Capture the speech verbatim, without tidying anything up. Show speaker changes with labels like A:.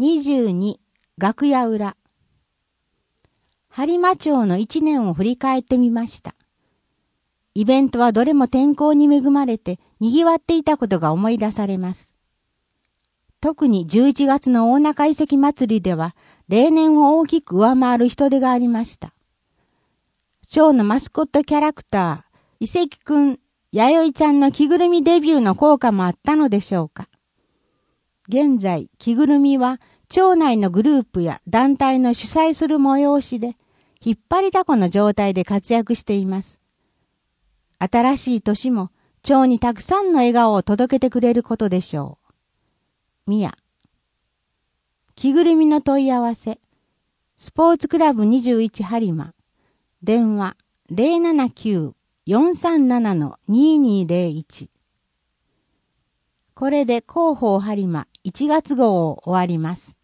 A: にじゅうに楽屋裏。播磨町の一年を振り返ってみました。イベントはどれも天候に恵まれて賑わっていたことが思い出されます。特にじゅういちがつの大中遺跡祭りでは例年を大きく上回る人出がありました。町のマスコットキャラクター、遺跡くん、やよいちゃんの着ぐるみデビューの効果もあったのでしょうか。現在、着ぐるみは町内のグループや団体の主催する催しで、引っ張りだこの状態で活躍しています。新しい年も町にたくさんの笑顔を届けてくれることでしょう。みや。着ぐるみの問い合わせ。スポーツクラブにじゅういち播磨。電話 ゼロななきゅう よんさんなな ににゼロいち。これで広報播磨いちがつ号を終わります。